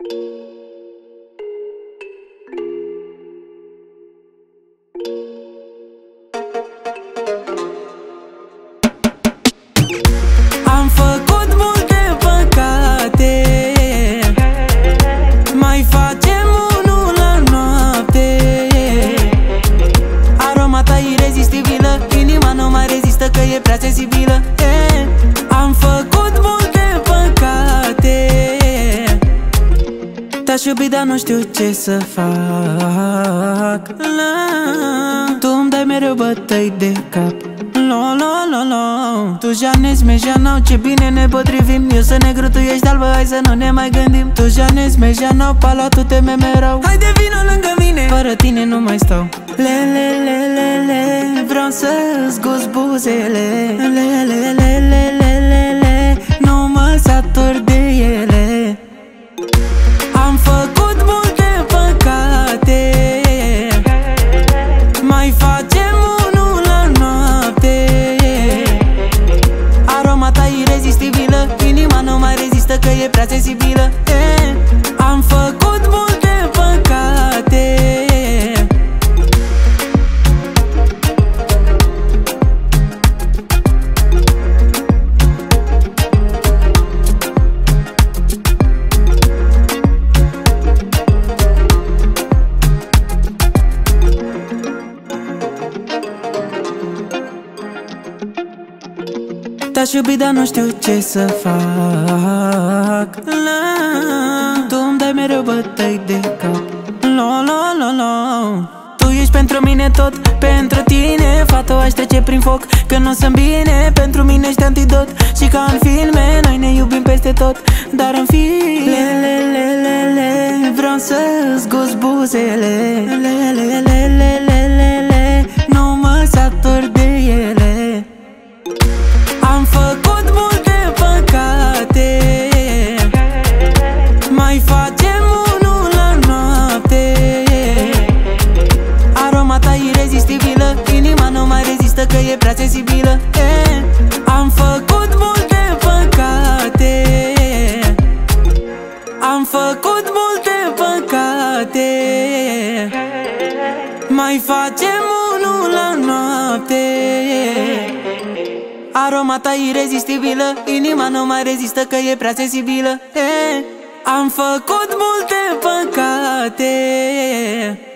Am făcut multe păcate, mai facem unul la noapte. Aroma ta irezistibilă, inima nu mai rezistă că e prea sensibilă. Am făcut multe păcate, te-aș iubi, dar nu știu ce să fac. Tu îmi dai mereu bătăi de cap. Tu janezi, me janau, ce bine ne potrivim. Eu să negru, tu ești albă, hai să nu ne mai gândim. Tu janezi, me janau, pala, tu te memerau. Haide vino lângă mine, fără tine nu mai stau. Le, vreau să-ți gust buzele. Le, nu mă satur de ele. Am făcut multe păcate, mai facem unul la noapte. Aroma ta irezistibilă, inima nu mai rezistă că e prea sensibilă. Am făcut multe păcate. Te-aș iubi, dar nu știu ce să fac. Tu îmi dai mereu bătăi de cap. Tu ești pentru mine tot, pentru tine fată aș trece prin foc. Că nu sunt bine, pentru mine ești antidot. Și ca în filme, noi ne iubim peste tot. Dar în file, vreau să-ți gust buzele. Nu mă satur de ele. Am făcut multe păcate, mai facem unul la noapte. Aroma ta irezistibilă, inima nu mai rezistă că e prea sensibilă. Am făcut multe păcate, am făcut multe păcate, mai facem unul la noapte. Aroma ta irezistibilă, inima nu mai rezistă că e prea sensibilă. Am făcut multe păcate.